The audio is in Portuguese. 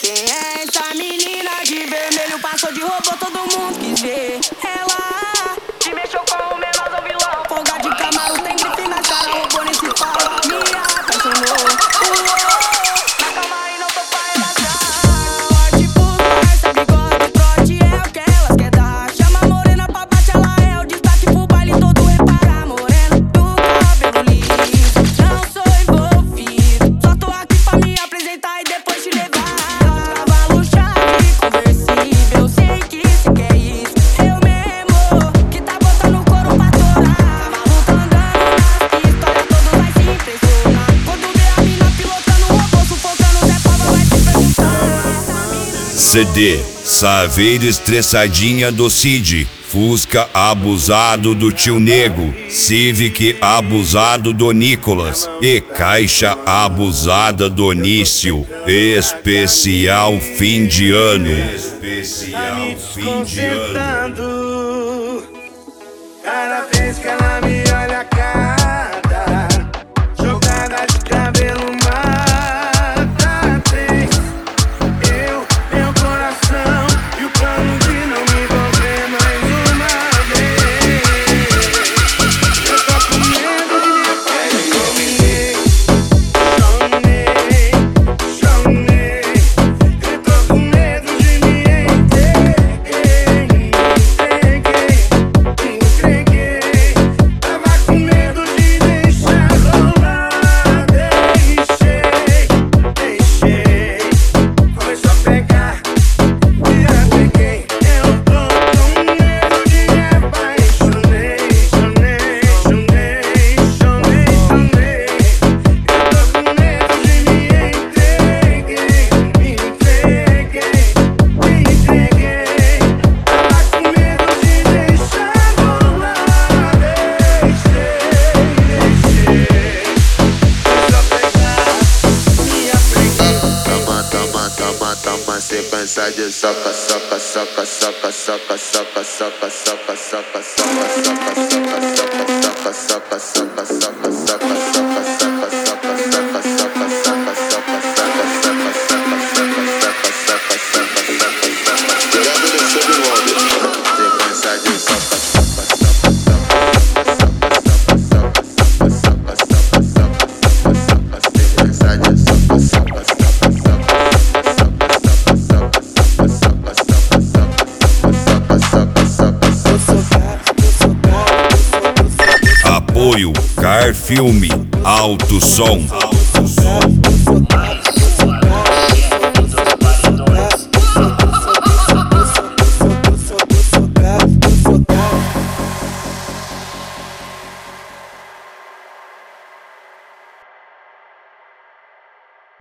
Quem é essa menina de vermelho? Passou de robô, todo mundo quis ver. Ela te mexeu com o menor do vilão. Folga de Camaro, tem grife na cara, robô nem se fala. Me apaixonou. Na cama e não tô pra relaxar. Tipo, parça, bigode, trote é o que elas quer dar. Chama a morena pra baixo, ela é o destaque pro baile todo. Repara, morena do cabelo liso. Não sou envolvido, só tô aqui pra me apresentar e depois te levar. Cavalo chave conversível, sei que cê quer isso. Eu mesmo que tá botando o couro pra torar. Maluco andando nas pistas, todos vai se impressionar. Quando vê a mina pilotando o robô, sufocando o Zé Pava, vai se perguntar. CD Saveiro Estressadinha do Cid, Fusca abusado do Tio Nego, Civic abusado do Nicolas e Caixa abusada do Nício. Especial fim de ano. Especial fim de ano. Cada vez que ela me olha, cada jogada de cabelo mata. Tem eu, meu coração e o plano de não me envolver mais uma vez. Eu tô com medo de me perder. Dominei, eu tô com medo de me entreguei. Tava com medo de deixar rolar. Deixei. Foi só pegar e já peguei. Eu tô com medo de me apaixonei. Eu tô com medo de me entreguei. Tava com medo de deixar rolar. Deixei. Foi só pegar e já peguei. Toma sequência de soca, soca, soca, soca, soca, soca, soca, soca, soca, soca, soca, soca, soca, soca, soca, Apoio Car Filme, Alto Som.